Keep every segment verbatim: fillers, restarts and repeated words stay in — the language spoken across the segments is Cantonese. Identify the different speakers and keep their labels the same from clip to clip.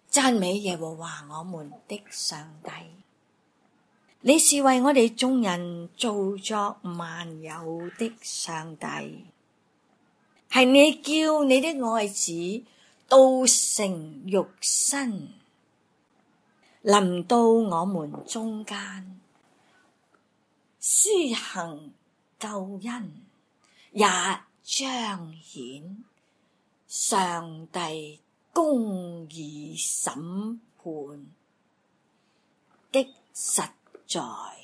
Speaker 1: 讚美耶和華我們的上帝。你是為我哋眾人造作萬有的上帝，係你叫你的愛子道成肉身，臨到我們中間，施行救恩，也彰顯上帝公義審判的實在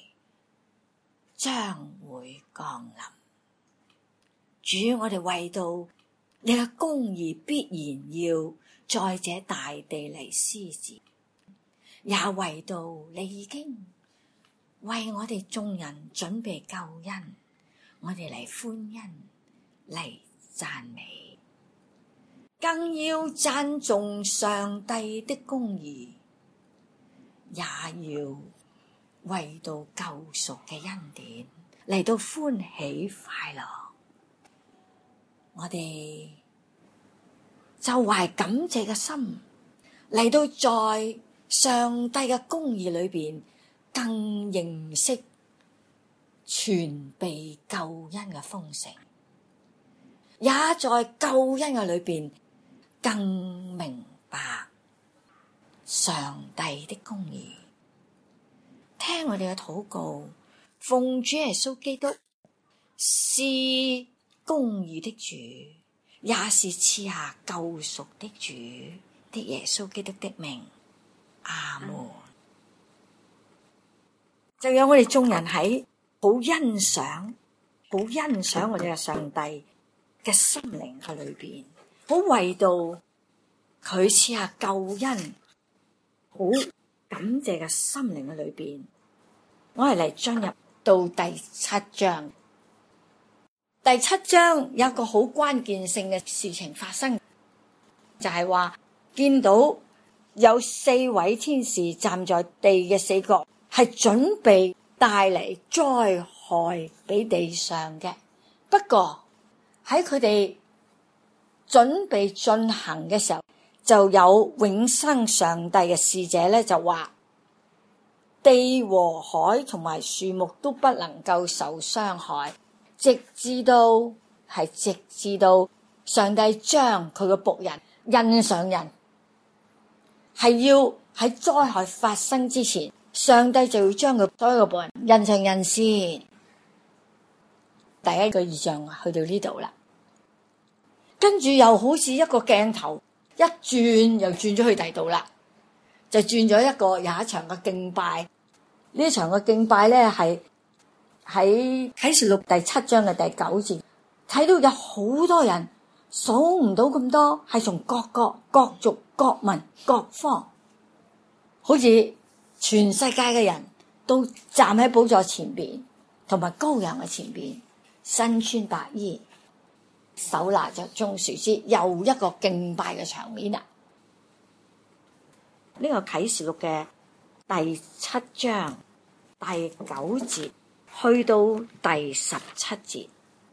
Speaker 1: 將會降臨。主，我哋為到你嘅公義必然要在這大地嚟施展，也為到你已經為我哋眾人準備救恩，我哋嚟歡欣嚟讚美，更要讚頌上帝的公義，也要為到救贖嘅恩典嚟到歡喜快樂。我哋就懷感謝嘅心嚟到在上帝嘅公義裏邊，更認識全備救恩嘅豐盛，也在救恩嘅裏邊更明白上帝的公義。聽我哋嘅禱告，奉主耶穌基督是公義的主，也是賜下救贖的主的耶穌基督的名，阿門。嗯、就有我哋眾人喺好欣賞、好欣賞我哋嘅上帝嘅心靈喺裏邊，好為到佢賜下救恩，好感謝嘅心靈喺裏邊。我係嚟進入到第七章。第七章有一個好關鍵性嘅事情發生，就係話見到有四位天使站在地嘅四角，係準備帶嚟災害俾地上嘅。不過喺佢哋準備進行嘅時候，就有永生上帝嘅使者咧，就話地和海同埋樹木都不能夠受傷害，直至到係直至到上帝將佢嘅僕人印上人，係要喺災害發生之前，上帝就要將佢所有嘅僕人印上人先。第一個異象去到呢度啦，跟住又好似一個鏡頭一轉又轉咗去第度啦，就轉咗一個有一場嘅敬拜。呢一場嘅敬拜咧，係喺啟示錄第七章嘅第九節，睇到有好多人，數唔到咁多，係從各國、各族、各民、各方，好似全世界嘅人都站喺寶座前邊，同埋羔羊嘅前邊，身穿白衣，手拿着棕樹枝，又一個敬拜嘅場面啊！呢、這個啟示錄嘅第七章第九節去到第十七節，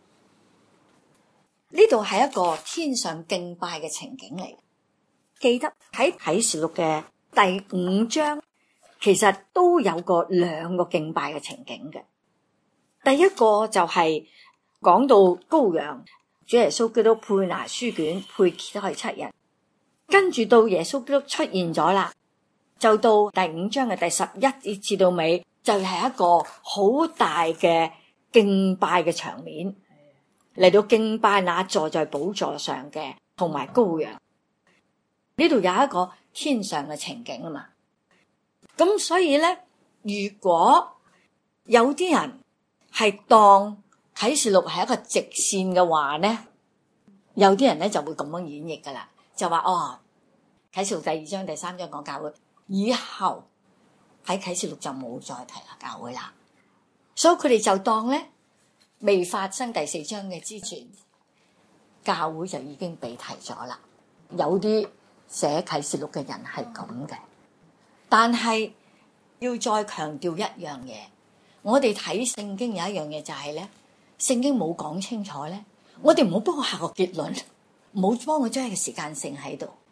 Speaker 1: 呢度係一個天上敬拜嘅情景嚟。記得喺啟示錄嘅第五章，其實都有個兩個敬拜嘅情景嘅。第一個就係講到羔羊，主耶穌基督配拿書卷，配揭開七人，跟住到耶穌基督出現咗啦。就到第五章嘅第十一節至到尾，就係一個好大嘅敬拜嘅場面，嚟到敬拜那坐在寶座上嘅同埋羔羊。呢度有一個天上嘅情景啊嘛。咁所以咧，如果有啲人係當啟示錄係一個直線嘅話咧，有啲人咧就會咁樣演繹噶啦，就話哦，啟示錄第二章第三章講教會。以後喺啟示錄就冇再提啦，教會啦，所以佢哋就當咧未發生第四章嘅之前，教會就已經被提咗啦。有啲寫啟示錄嘅人係咁嘅，但係要再強調一樣嘢，我哋睇聖經有一樣嘢就係咧，聖經冇講清楚咧，我哋唔好幫我下個結論，唔好幫我將個時間性喺度。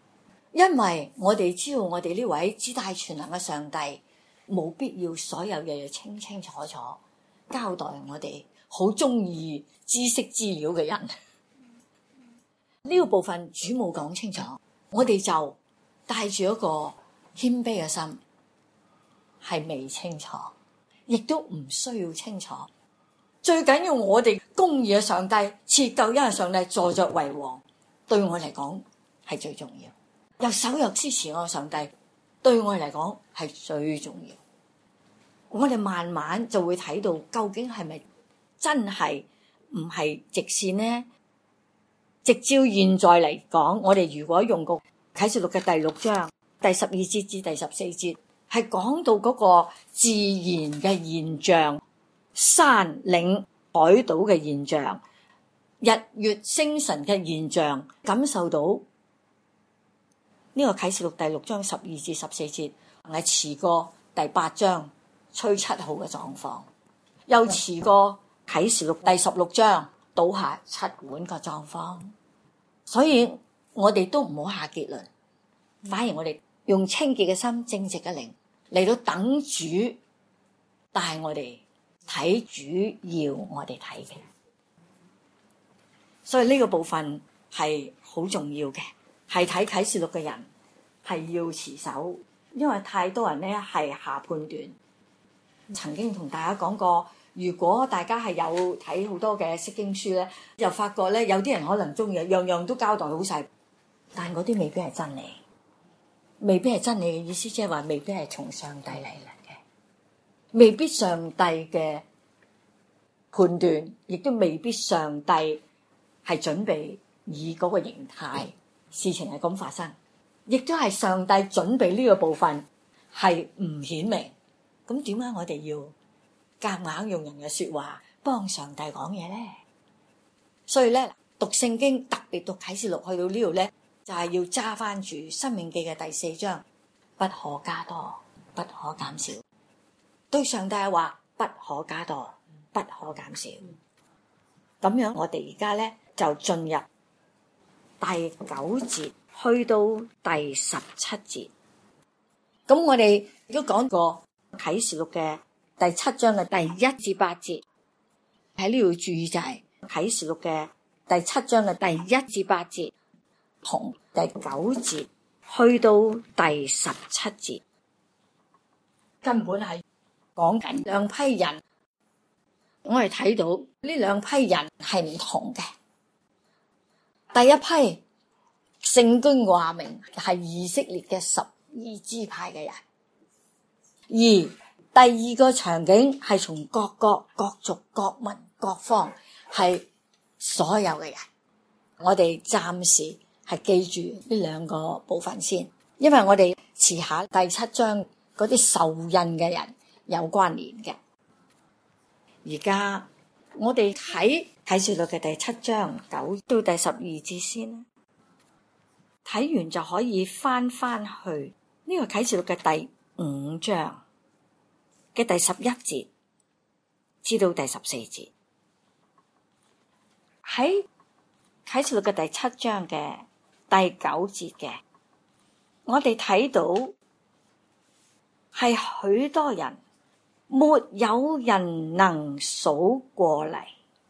Speaker 1: 因為我哋知道我哋呢位至大全能嘅上帝冇必要所有嘢清清楚楚交代我哋好中意知識資料嘅人。呢個部分主冇講清楚，我哋就帶住一個謙卑嘅心，係未清楚，亦都唔需要清楚。最緊要我哋公義嘅上帝，賜救恩嘅上帝坐著為王，對我嚟講係最重要。又守約支持我嘅上帝，對我嚟講係最重要。我哋慢慢就會睇到究竟係咪真係唔係直線呢？直照現在嚟講，我哋如果用個啟示錄嘅第六章第十二節至第十四節，係講到嗰個自然嘅現象，山嶺海島嘅現象，日月星辰嘅現象，感受到呢個啟示錄第六章十二至十四節係遲過第八章吹七號嘅狀況，又遲過啟示錄第十六章倒下七碗嘅狀況。所以我哋都唔好下結論，反而我哋用清潔嘅心、正直嘅靈嚟到等主帶我哋睇主要我哋睇嘅。所以呢個部分係好重要嘅，係睇啟示錄嘅人係要持守，因為太多人咧係下判斷。曾經同大家講過，如果大家係有睇好多嘅釋經書咧，又發覺咧有啲人可能中意樣樣都交代好晒，但嗰啲未必係真理，未必係真理嘅意思，即係話未必係從上帝嚟嘅，未必上帝嘅判斷，亦都未必上帝係準備以嗰個形態事情係咁發生，亦都係上帝準備呢個部分係唔顯明。咁點解我哋要夾硬用人嘅說話幫上帝講嘢咧？所以咧讀聖經，特別讀啟示錄去到呢度咧，就係要揸翻住申命記嘅第四章，不可加多，不可減少。對上帝話不可加多，不可減少。咁樣我哋而家咧就進入第九節去到第十七節。咁我哋都講過啟示錄嘅第七章嘅第一至八節，喺呢度注意就係啟示錄嘅第七章嘅第一至八節同第九節去到第十七節，根本係講緊兩批人。我哋睇到呢兩批人係唔同嘅。第一批聖經話明係以色列嘅十二支派嘅人，而第二個場景係從各國、各族、各民、各方，係所有嘅人。我哋暫時係記住呢兩個部分先，因為我哋遲下第七章嗰啲受印嘅人有關聯嘅。而家我哋睇啟示錄嘅第七章九到第十二節先啦，睇完就可以翻翻去呢個啟示錄嘅第五章嘅第十一節至到第十四節。喺啟示錄嘅第七章嘅第九節嘅，我哋睇到係許多人，沒有人能數過嚟。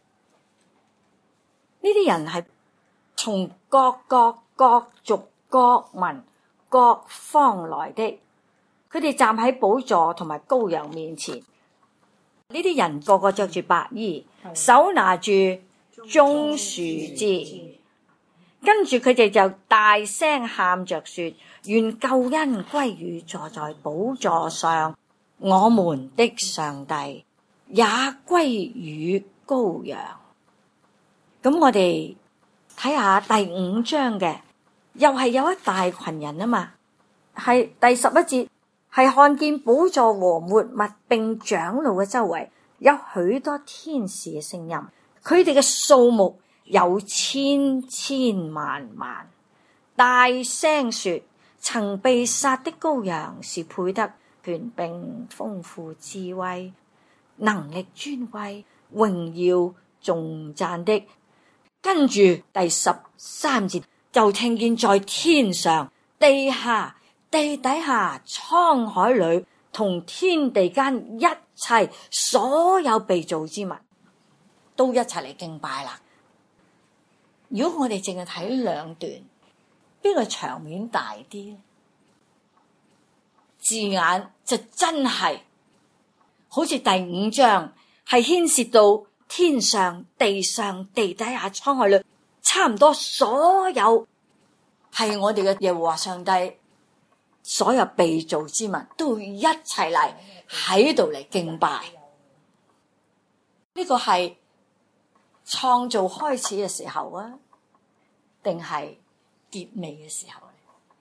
Speaker 1: 呢啲人係從各國、各族、各民、各方來的，佢哋站喺寶座同埋羔羊面前。呢啲人個個着住白衣，手拿住棕樹枝，跟住佢哋就大聲喊着說：願救恩歸於坐在寶座上我們的上帝，也歸於羔羊。咁我哋睇下第五章嘅，又係有一大群人啊嘛，係第十一節，係看見寶座和活物並長老嘅周圍有許多天使嘅聲音，佢哋嘅數目有千千萬萬，大聲說：曾被殺的羔羊是配得權柄、豐富、智慧、能力、尊貴、榮耀、頌讚的。跟住第十三節就聽見在天上地下、地底下、滄海裏同天地間一切所有被造之物，都一齊嚟敬拜啦。如果我哋淨係睇兩段，邊個場面大啲咧？字眼就真係好似第五章係牽涉到天上、地上、地底下、滄海裏，差唔多所有係我哋嘅耶和華上帝，所有被造之物都一齊嚟喺度嚟敬拜。呢個係創造開始嘅時候啊，定係結尾嘅時候？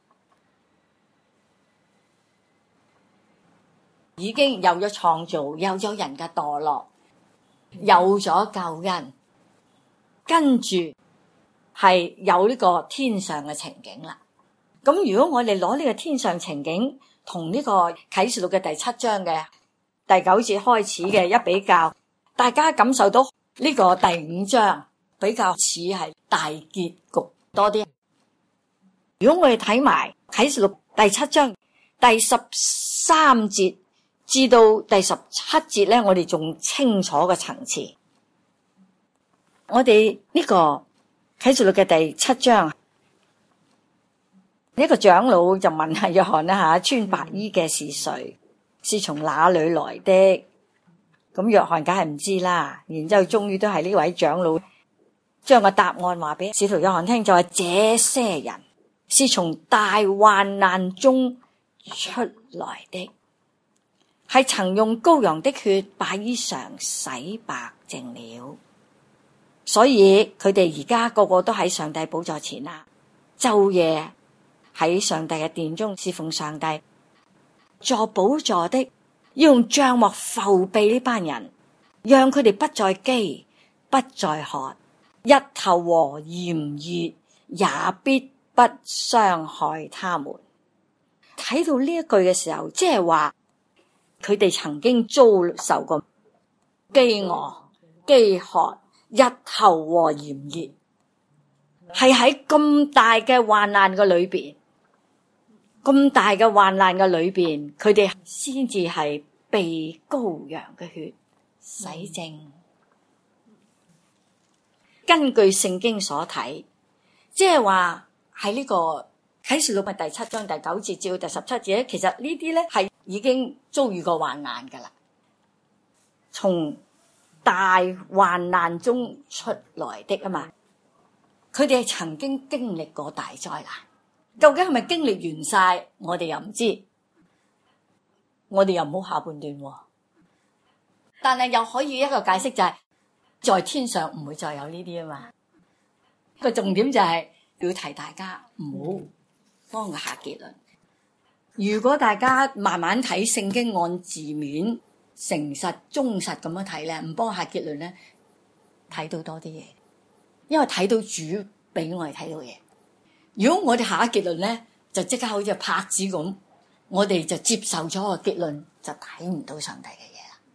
Speaker 1: 已經有咗創造，有咗人嘅墮落，有咗救恩，跟住係有呢個天上嘅情景啦。咁如果我哋攞呢個天上情景同呢個啟示錄嘅第七章嘅第九節開始嘅一比較，大家感受到呢個第五章比較似係大結局多啲。如果我哋睇埋啟示錄第七章第十三節至到第十七節咧，我哋仲清楚嘅層次。我哋呢個啟示錄嘅第七章，呢個長老就問下約翰啦吓，穿白衣嘅是誰？是從哪裏來的？咁約翰梗係唔知啦。然之後終於都係呢位長老將個答案話俾使徒約翰聽，就係這些人是從大患難中出來的，係曾用羔羊的血把衣裳洗白淨了，所以佢哋而家個個都喺上帝寶座前啦，晝夜喺上帝嘅殿中侍奉上帝。坐寶座的要用帳幕覆庇呢班人，讓佢哋不再飢，不再渴，日頭和炎熱也必不傷害他們。睇到呢一句嘅時候，即係話佢哋曾經遭受過飢餓、飢渴、日頭和炎熱，係喺咁大嘅患難嘅裏邊，咁大嘅患難嘅裏邊，佢哋先至係被羔羊嘅血洗淨。根據聖經所睇，即係話喺呢個啟示錄嘅第七章第九節至到第十七節咧，其實呢啲咧係已經遭遇過患難噶啦，從大患難中出來的啊嘛，佢哋係曾經經歷過大災難，究竟係咪經歷完晒，我哋又唔知，我哋又唔好下半段，但係又可以一個解釋就係、是、在天上唔會再有呢啲啊嘛。個重點就係、是、要提大家唔好幫佢下結論。如果大家慢慢睇聖經，按字面誠實忠實咁樣睇咧，唔幫下結論咧，睇到多啲嘢，因為睇到主俾我哋睇到嘢。如果我哋下一結論咧，就即刻好似拍子咁，我哋就接受咗個結論，就睇唔到上帝嘅嘢啦。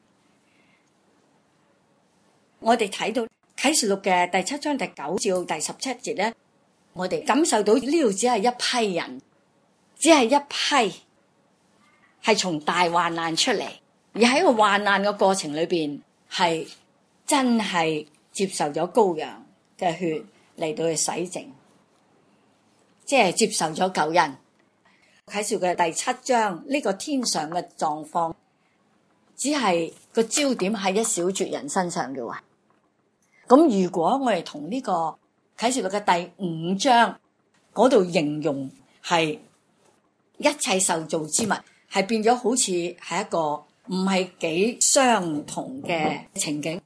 Speaker 1: 我哋睇到啟示錄嘅第七章第九至到第十七節咧，我哋感受到呢度只係一批人，只係一批係從大患難出嚟，而喺個患難嘅過程裏邊，係真係接受咗羔羊嘅血嚟到去洗淨，即係接受咗救恩。啟示嘅第七章呢個天上嘅狀況，只係個焦點喺一小撮人身上嘅喎。咁如果我哋同呢個啟示錄嘅第五章嗰度形容係一切受造之物，係變咗好似係一個唔係幾相同嘅情景。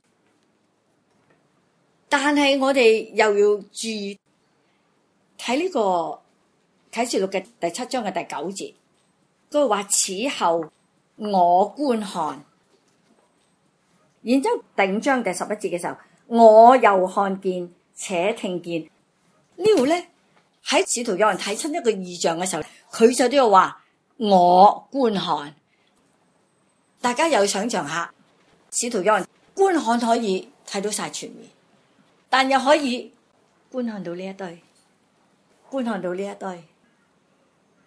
Speaker 1: 但係我哋又要注意睇呢個啟示錄嘅第七章嘅第九節，佢話此後我觀看，然之後第五章第十一節嘅時候，我又看見且聽見。呢度咧喺使徒有人睇親一個異象嘅時候，佢就都要話我觀看。大家又想象下，使徒有人觀看可以睇到晒全面，但又可以觀看到呢一堆，觀看到呢一堆。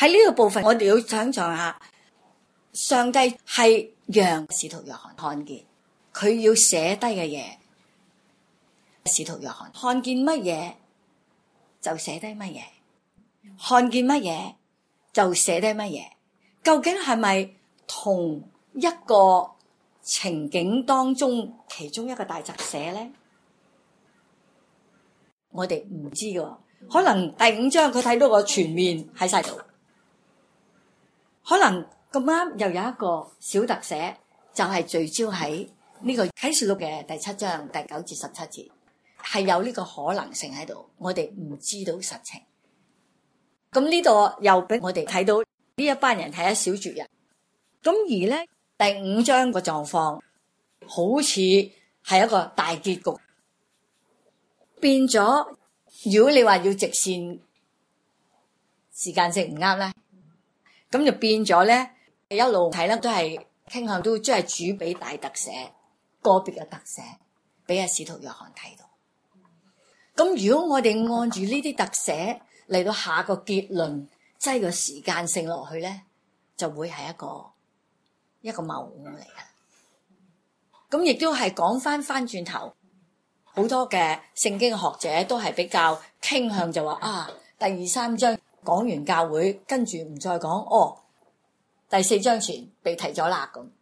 Speaker 1: 喺呢個部分，我哋要想象下，上帝係讓使徒約翰看見，佢要寫低嘅嘢。使徒約翰看見乜嘢就寫低乜嘢，看見乜嘢就寫低乜嘢。究竟係咪同一個情景當中其中一個大特寫咧？我哋唔知㗎，可能第五章佢睇到個全面喺晒度，可能咁啱又有一個小特寫，就係聚焦喺呢個啟示錄嘅第七章第九至十七節，係有呢個可能性喺度，我哋唔知道實情。咁呢度又俾我哋睇到呢一班人係一小撮人，咁而咧第五章個狀況好似係一個大結局，變咗。如果你話要直線時間性唔啱咧，咁就變咗咧一路睇咧都係傾向都即係主俾大特寫，個別嘅特寫俾阿使徒約翰睇到。咁如果我哋按住呢啲特寫嚟到下個結論，擠個時間性落去咧，就會係一個一個謬誤嚟嘅。咁亦都係講翻翻轉頭，好多嘅聖經學者都係比較傾向就話啊，第二三章講完教會，跟住唔再講哦，第四章前被提咗啦咁。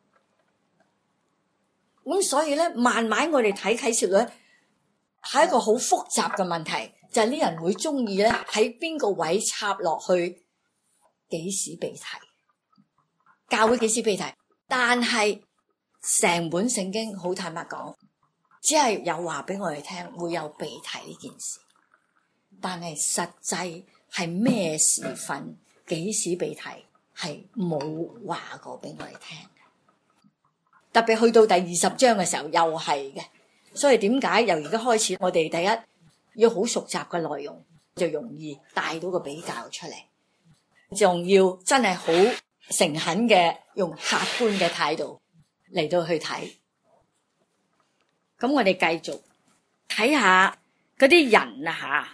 Speaker 1: 咁所以咧，慢慢我哋睇啟示錄係一個好複雜嘅問題，就係呢人會中意咧喺邊個位插落去，幾時被提？教會幾時被提？但係成本聖經好坦白講，只係有話俾我哋聽會有被提呢件事，但係實際係咩時分、幾時被提係冇話過俾我哋聽。特別去到第二十章嘅時候又係嘅，所以點解由而家開始我哋第一要好熟習嘅內容，就容易帶到個比較出嚟，仲要真係好誠懇嘅用客觀嘅態度嚟到去睇。咁我哋繼續睇下嗰啲人啊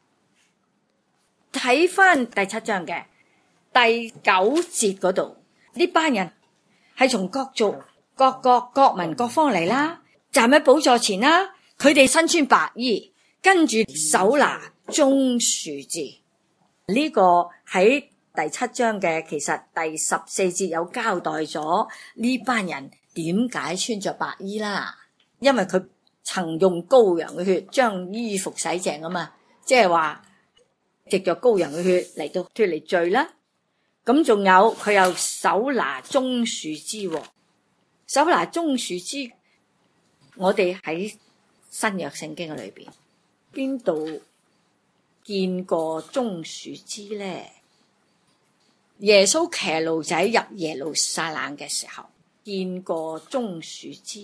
Speaker 1: 吓，睇翻第七章嘅第九節嗰度，呢班人係從各族、各國、各民、各方嚟啦，站喺寶座前啦，佢哋身穿白衣，跟住手拿棕樹枝。呢個喺第七章嘅其實第十四節有交代咗呢班人點解穿着白衣啦。因為佢曾用羔羊嘅血將衣服洗淨啊嘛，即係話藉着羔羊嘅血嚟到脫離罪啦。咁仲有佢又手拿棕樹枝，手拿棕樹枝，我哋喺新約聖經嘅裏邊邊度見過棕樹枝咧？耶穌騎驢仔入耶路撒冷嘅時候見過棕樹枝。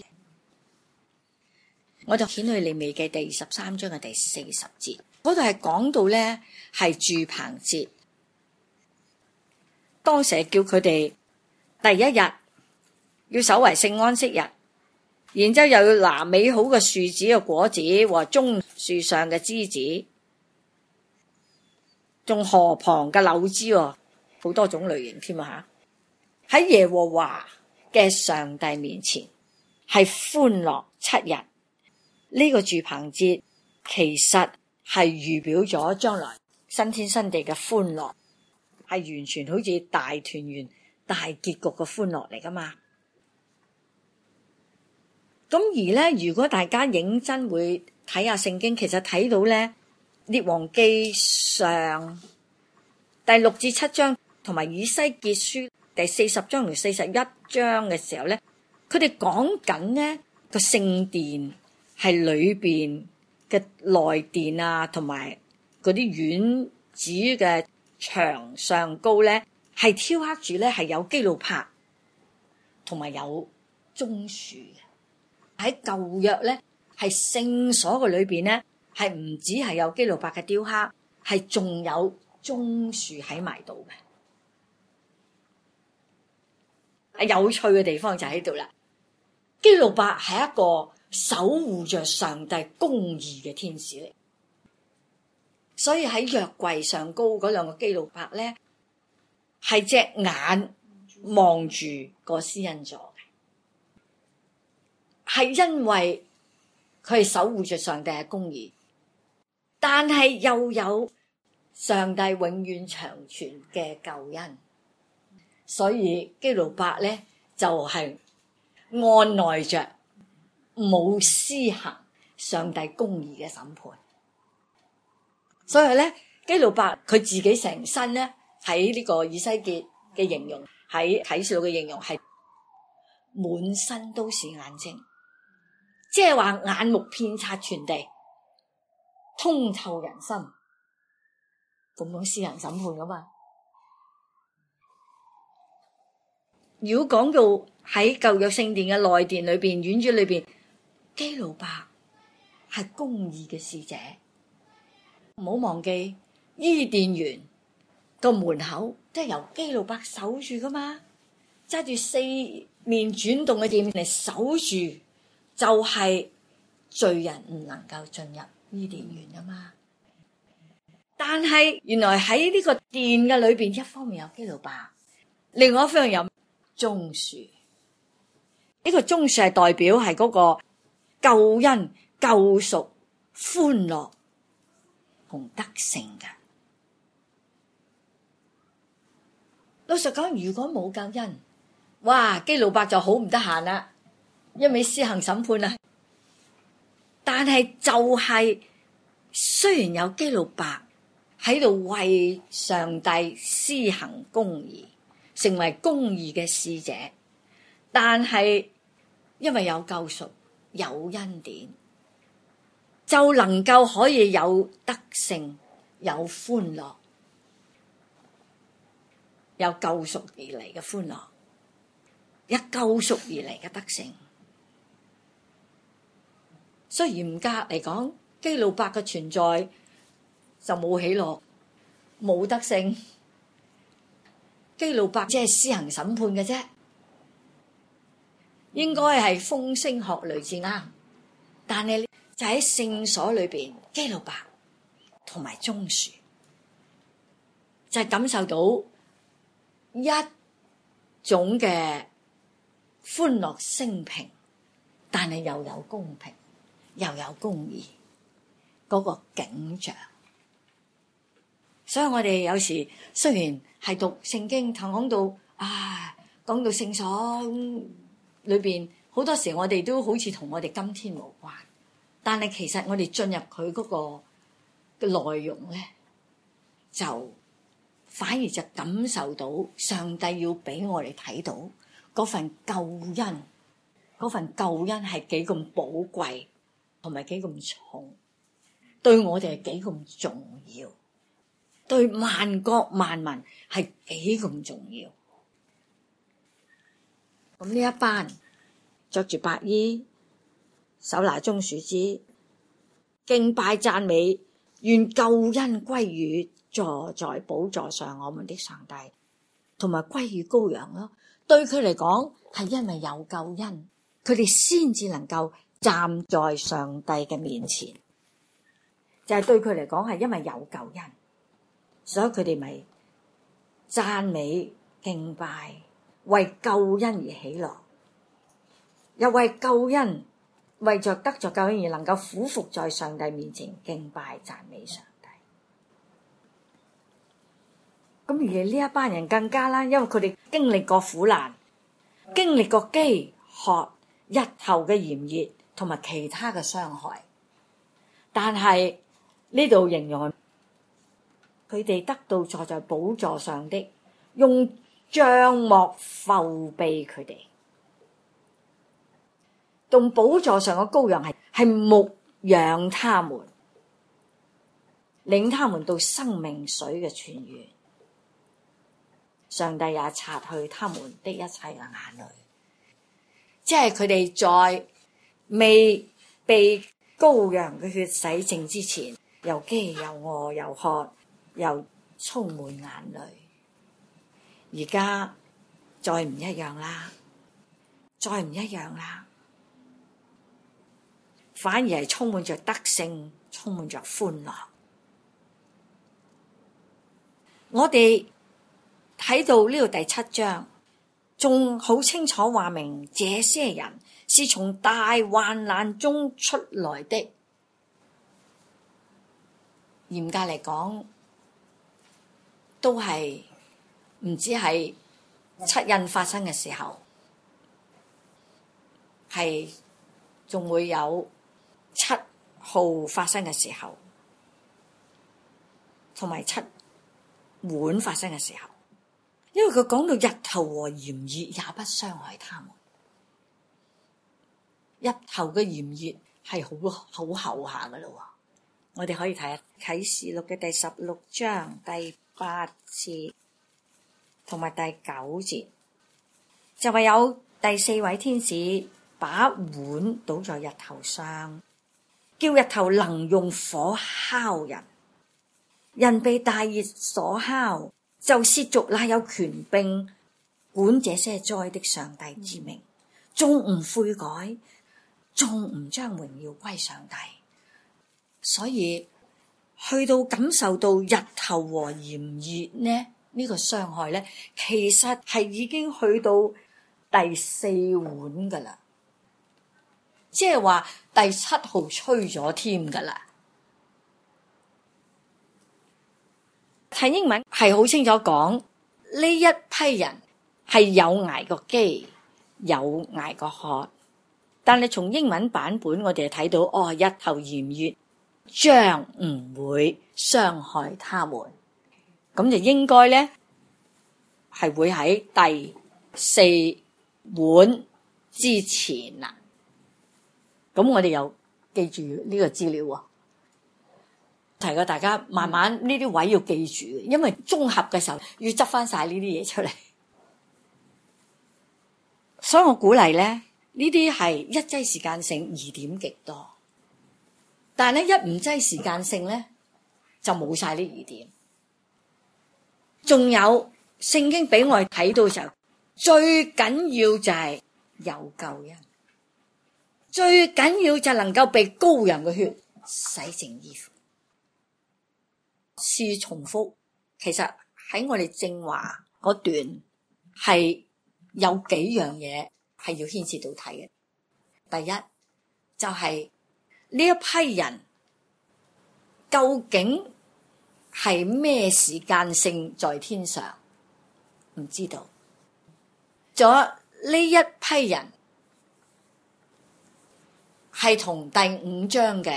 Speaker 1: 我就顯去利未記第二十三章嘅第四十節，嗰度係講到咧係住棚節，當時係叫佢哋第一日要守為聖安息日，然之後又要拿美好嘅樹子嘅果子和棕樹上嘅枝子，仲河旁嘅柳枝，好多種類型添啊吓！喺耶和華嘅上帝面前係歡樂七日。呢個住棚節其實係預表咗將來新天新地嘅歡樂，係完全好似大團圓、大結局嘅歡樂嚟噶嘛。咁而咧，如果大家認真會睇下聖經，其實睇到咧列王記上第六至七章同埋以西結書第四十章同四十一章嘅時候咧，佢哋講緊呢個聖殿。係裏邊嘅內殿啊，同埋嗰啲院子嘅牆上高咧，係雕刻住咧係有基路伯同埋有棕樹嘅。喺舊約咧，係聖所嘅裏邊咧，係唔止係有基路伯嘅雕刻，係仲有棕樹喺埋度嘅。有趣嘅地方就喺度啦，基路伯係一個守護着上帝公義嘅天使嚟，所以喺約櫃上高嗰兩個基路伯咧， 係隻眼望住個施恩座嘅，係因為佢係守護着上帝嘅公義，但係又有上帝永遠長存嘅救恩，所以基路伯咧就係、是、按耐着冇施行上帝公義嘅審判，所以咧基路伯佢自己成身咧喺呢個以西結嘅形容，喺啟示錄嘅形容係滿身都是眼睛，即係話眼目遍察全地，通透人心，咁樣施行審判噶嘛。如果講到喺舊約聖殿嘅內殿裏邊、院子裏邊，基路伯係公義嘅使者，唔好忘記伊甸園個門口都係由基路伯守住噶嘛，揸住四面轉動嘅劍嚟守住，就係罪人唔能夠進入伊甸園啊嘛。但係原來喺呢個殿嘅裏邊，一方面有基路伯，另外一方面有棕樹。呢個棕樹係代表係嗰個救恩、救贖、歡樂同得勝嘅。老實講，如果冇救恩，哇，基路伯就好唔得閒啦，一味施行審判啦。但係就係、是、雖然有基路伯喺度為上帝施行公義，成為公義嘅使者，但係因為有救贖、有恩典，就能夠可以有得勝、有歡樂，有救贖而嚟嘅歡樂，有救贖而嚟嘅得勝。雖然嚴格嚟講，基路伯嘅存在就冇喜樂、冇得勝，基路伯只係施行審判嘅啫，應該係風聲鶴唳至啱。但係就喺聖所裏邊，基路伯同埋棕樹就係感受到一種嘅歡樂升平，但係又有公平，又有公義嗰個景象。所以我哋有時雖然係讀聖經，同講到啊，講到聖所裏邊，好多時我哋都好似同我哋今天無關，但係其實我哋進入佢嗰個嘅內容咧，就反而就感受到上帝要俾我哋睇到嗰份救恩，嗰份救恩係幾咁寶貴，同埋幾咁重，對我哋係幾咁重要，對萬國萬民係幾咁重要。咁呢一班着住白衣，手拿棕樹枝，敬拜讚美，願救恩歸於坐在寶座上我們的上帝，同埋歸於羔羊咯。對佢嚟講，係因為有救恩，佢哋先至能夠站在上帝嘅面前。就係、是、對佢嚟講，係因為有救恩，所以佢哋咪讚美敬拜，為救恩而喜樂，又為救恩，為着得着救恩而能夠俯伏在上帝面前敬拜讚美上帝。咁而呢一班人更加啦，因為佢哋經歷過苦難，經歷過飢渴、日頭嘅炎熱同埋其他嘅傷害，但係呢度形容佢哋得到坐在寶座上的，用帳幕覆庇佢哋。用寶座上嘅羔羊係係牧養他們，領他們到生命水嘅泉源。上帝也擦去他們的一切嘅眼淚，即係佢哋在未被羔羊嘅血洗淨之前，又飢又餓又渴，又充滿眼淚。而家再唔一樣啦，再唔一樣啦，反而係充滿着得勝，充滿着歡樂。我哋睇到呢度第七章，仲好清楚話明這些人是從大患難中出來的。嚴格嚟講，都係唔止係七印發生嘅時候，係仲會有七號發生嘅時候，同埋七碗發生嘅時候。因為佢講到日頭和炎熱也不傷害他們，日頭嘅炎熱係好好厚下噶咯。我哋可以睇下啟示錄嘅第十六章第八節同埋第九節，就係有第四位天使把碗倒在日頭上，叫日頭能用火烤人，人被大熱所烤，就褻瀆那有權柄管這些災的上帝之名，終唔悔改，終唔將榮耀歸上帝。所以去到感受到日頭和炎熱呢，呢、呢個傷害呢，其實係已經去到第四碗噶啦，即係話第七號吹咗添噶啦。睇英文係好清楚講，呢一批人係有捱過飢，有捱過渴，但係從英文版本我哋睇到，哦，日頭炎熱將唔會傷害他們，咁就應該咧係會喺第四碗之前啦。咁我哋又記住呢個資料喎。提過大家慢慢呢啲位要記住，因為綜合嘅時候要執翻晒呢啲嘢出嚟。所以我鼓勵咧，呢啲係一劑時間性疑點極多，但係咧一唔劑時間性咧就冇晒呢疑點。仲有聖經俾我哋睇到嘅時候，最緊要就係有救恩，最緊要就係能夠被羔羊嘅血洗淨衣服。是重複，其實喺我哋正話嗰段係有幾樣嘢係要牽涉到睇嘅。第一就係呢一批人究竟係咩時間性在天上，唔知道。仲有呢一批人係同第五章嘅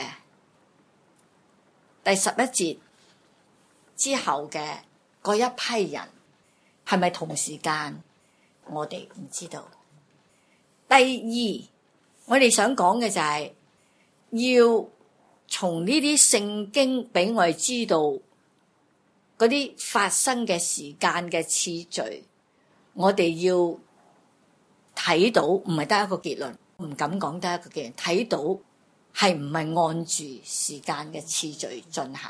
Speaker 1: 第十一節之後嘅嗰一批人係咪同時間？我哋唔知道。第二，我哋想講嘅就係要從呢啲聖經俾我哋知道嗰啲發生嘅時間嘅次序，我哋要睇到，唔係得一個結論，唔敢講得一個結論，睇到係唔係按住時間嘅次序進行。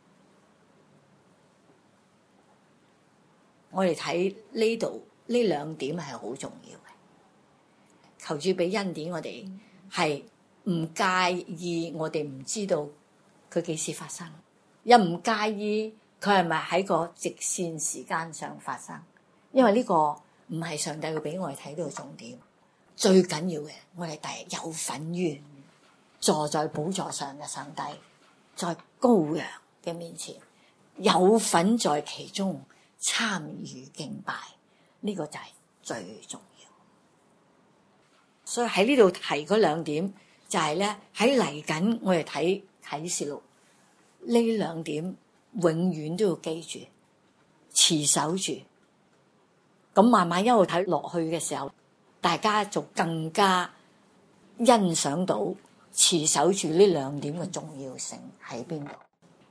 Speaker 1: 我哋睇呢度呢兩點係好重要嘅，求主俾恩典我哋係唔介意我哋唔知道佢幾時發生，又唔介意佢係咪喺個直線時間上發生，因為呢個唔係上帝會俾我哋睇到嘅重點。最緊要嘅，我哋第日有份於坐在寶座上嘅上帝，在羔羊嘅面前有份在其中參與敬拜，呢、這個就係最重要。所以喺呢度提嗰兩點，就係咧喺嚟緊我哋睇啟示錄呢兩點，永遠都要記住，持守住。咁慢慢一路睇落去嘅時候，大家就更加欣賞到持守住呢兩點嘅重要性喺邊度。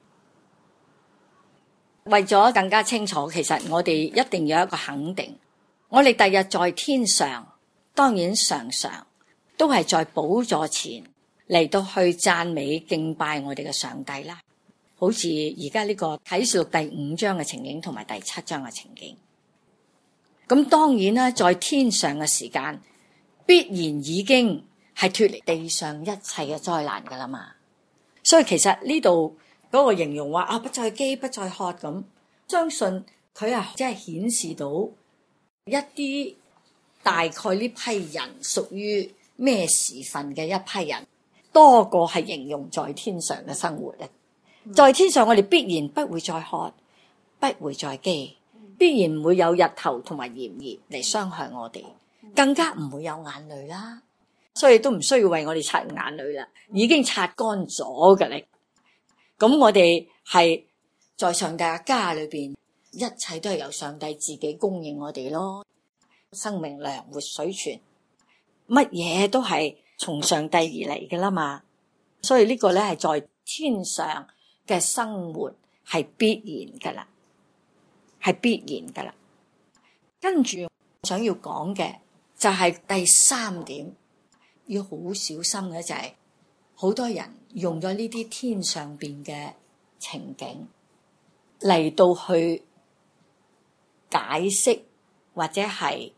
Speaker 1: 為咗更加清楚，其實我哋一定要有一個肯定，我哋第日在天上，當然常常都係在寶座前嚟到去讚美敬拜我哋嘅上帝啦。好似而家呢個啟示錄第五章嘅情景同埋第七章嘅情景。咁當然啦，在天上嘅時間必然已經係脫離地上一切嘅災難噶啦嘛。所以其實呢度嗰個形容話啊，不再飢不再渴咁，相信佢係即係顯示到一啲大概呢批人屬於咩時分嘅一批人，多過係形容在天上嘅生活咧。在天上我哋必然不會再渴，不會再飢，必然唔會有日頭同埋炎熱嚟傷害我哋，更加唔會有眼淚啦。所以都唔需要為我哋擦眼淚啦，已經擦乾咗嘅咧。咁我哋係在上帝嘅家裏邊，一切都係由上帝自己供應我哋咯。生命糧、活水泉，乜嘢都係從上帝而嚟嘅啦嘛。所以呢個咧係在天上嘅生活係必然噶啦，係必然噶啦。跟住想要講嘅就係第三點，要好小心嘅就係好多人用咗呢啲天上邊嘅情景嚟到去解釋或者係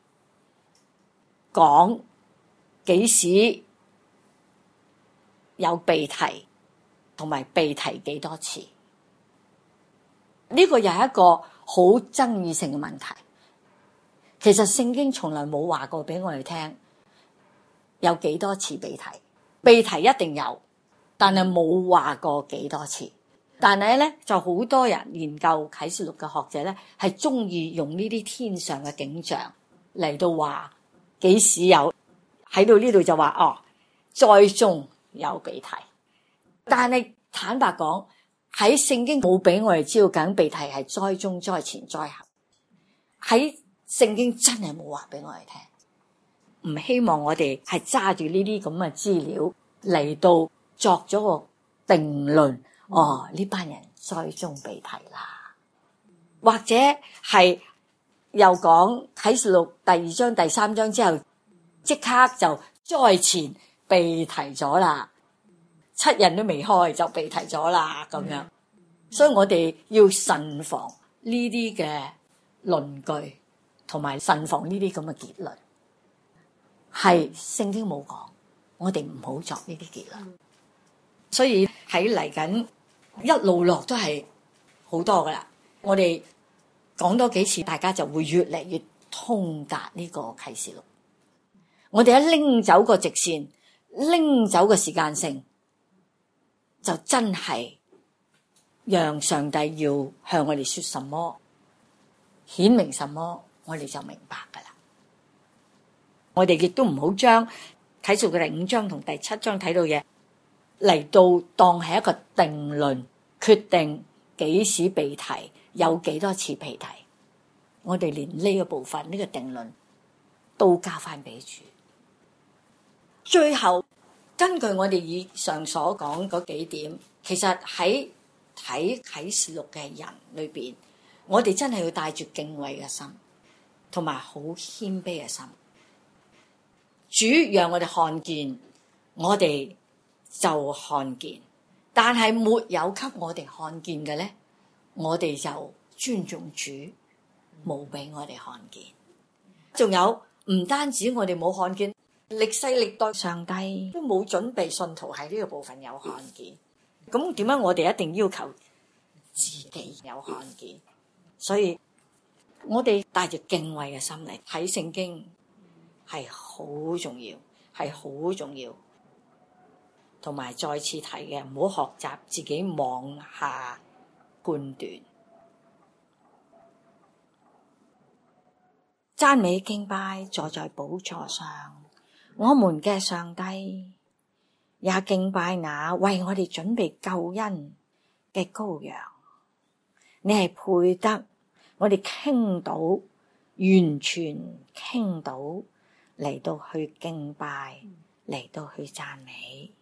Speaker 1: 講幾時有被提，同埋被提幾多次。呢個又係一個好爭議性嘅問題。其實聖經從來冇話過俾我哋聽有幾多次被提，被提一定有，但係冇話過幾多次。但係咧，就好多人研究啟示錄嘅學者咧，係中意用呢啲天上嘅景象嚟到話幾時有，喺到呢度就話哦，災中有被提。但係坦白講，喺聖經冇俾我哋知道緊被提係災中、災前、災後。喺聖經真係冇話俾我哋聽，唔希望我哋係揸住呢啲咁嘅資料嚟到作咗個定論。哦，呢班人災中被提啦，或者係又講啟示錄第二章、第三章之後，即刻就災前被提咗啦，七印都未開就被提咗啦，咁樣。所以我哋要慎防呢啲嘅論據，同埋慎防呢啲咁嘅結論。係聖經冇講，我哋唔好作呢啲結論。所以喺嚟緊一路落都係好多噶啦。我哋講多幾次，大家就會越嚟越通達呢個啟示錄。我哋一拎走個直線，拎走個時間性，就真係讓上帝要向我哋說什麼，顯明什麼，我哋就明白噶啦。我哋亦都唔好將啟示錄嘅第五章同第七章睇到嘢嚟到當係一個定論，決定幾時被提，有幾多次被提。我哋連呢個部分，呢個定論都交翻俾主。最後根據我哋以上所講嗰幾點，其實喺睇啟示錄嘅人裏邊，我哋真係要帶住敬畏嘅心，同埋好謙卑嘅心。主讓我哋看見，我哋就看見，但係沒有給我哋看見嘅咧，我哋就尊重主，冇俾我哋看見。仲有唔單止我哋冇看見，歷世歷代上帝都冇準備信徒喺呢個部分有看見。咁點解我哋一定要求自己有看見？所以我哋帶住敬畏嘅心嚟睇聖經係好重要，係好重要。同埋再次提嘅，唔好學習自己妄下判斷。讚美敬拜坐在寶座上，我們嘅上帝也敬拜那為我哋準備救恩嘅羔羊。你係配得，我哋傾倒，完全傾倒嚟到去敬拜，嚟到去讚美。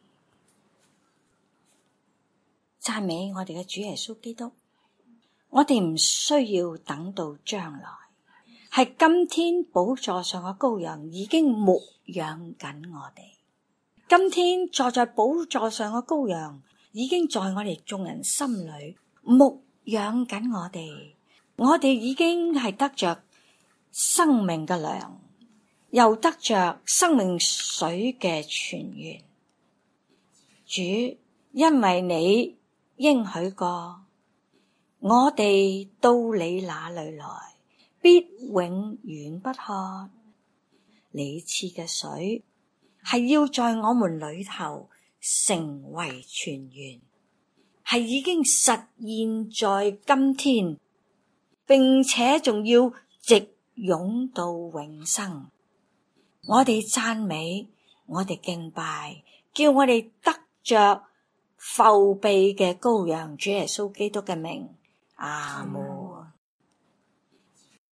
Speaker 1: 讚美我哋嘅主耶穌基督，我哋唔需要等到將來，係今天寶座上嘅羔羊已經牧養緊我哋。今天坐在寶座上嘅羔羊已經在我哋眾人心裏牧養緊我哋，我哋已經係得着生命嘅糧，又得着生命水嘅泉源。主，因為你應許過， 我哋到你那裏來，必永遠不渴。你賜嘅水係要在我們裏頭成為泉源，係已經實現在今天，並且仲要直湧到永生。我哋讚美，我哋敬拜，叫我哋得着覆庇嘅羔羊主耶穌基督嘅名。阿門。